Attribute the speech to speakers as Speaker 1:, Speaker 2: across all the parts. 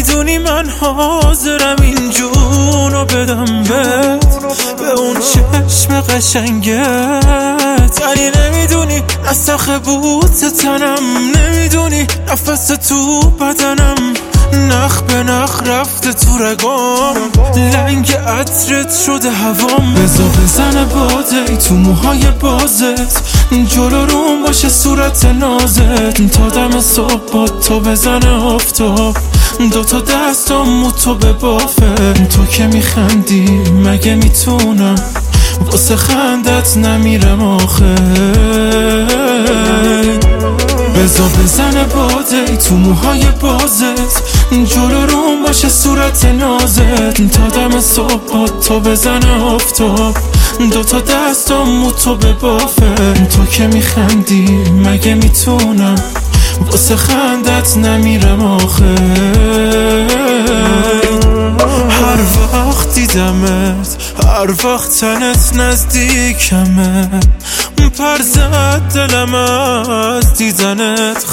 Speaker 1: نمیدونی من حاضرم این جونو بدم به اون چشم قشنگت. ولی نمیدونی نسخ بوت تنم، نمیدونی نفس تو بدنم، نخ به نخ رفته تو رگام، لنگ عطرت شده هوام. بزا بزنه باده تو موهای بازت، جلو روم باشه صورت نازت، تا دم صبح با تو بزنه آفتاب، دوتا دستم تو به بافه. تو که میخندی مگه میتونم واسه خندت نمیرم آخه. بزا بزنه باده تو موهای بازت، جلو روم باشه صورت نازت، تا دم صبح با تو بزنه آفتاب، دوتا دستم تو به بافه. تو که میخندی مگه میتونم واسه خندت نمیرم آخه. هر وقت دیدمت، هر وقت تنت نزدیکمه، پر زد دلم از دیدنت،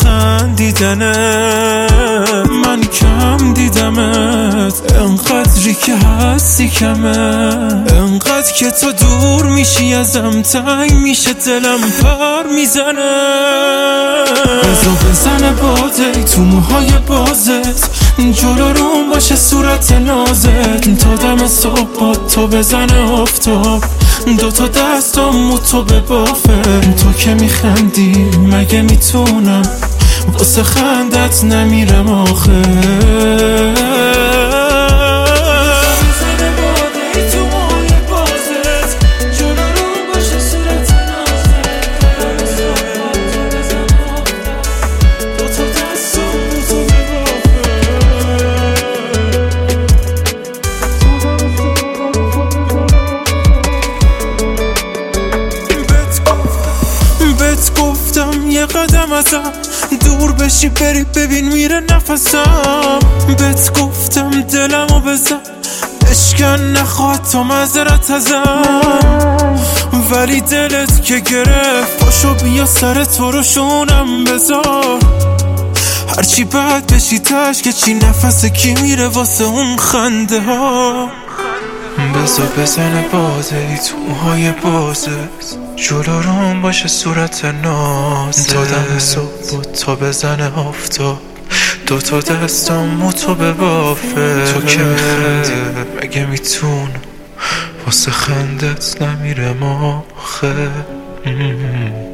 Speaker 1: خندیدنت. من کم دیدمت انقدری که هستی کمه، انقدر که تو دور میشی ازم تنگ میشه دلم پر میزنه. بزا بزنه باده تو موهای بازت، جلو روم باشه صورت نازت، تا دم صبح با تو بزنه آفتاب، دوتا دستم تو به بافه. تو که میخندی مگه میتونم واسه خندت نمیرم آخه. یه قدم ازم دور بشی بری ببین میره نفسم. بهت گفتم دلمو بزن اشکن نخواد تا معذرت ازم، ولی دلت که گرفت پاشو بیا سر تو رو شونم بذار. هرچی بد بشی تش که چی نفس کی میره واسه اون خنده ها. بزا بزنه باده تو موهای بازت، جلو روم باشه صورت نازت، تا دم صبح تا بزنه آفتاب، دوتا دستم تو به بافه. تو که میخندی مگه میتونم واسه خندت نمیرم آخه.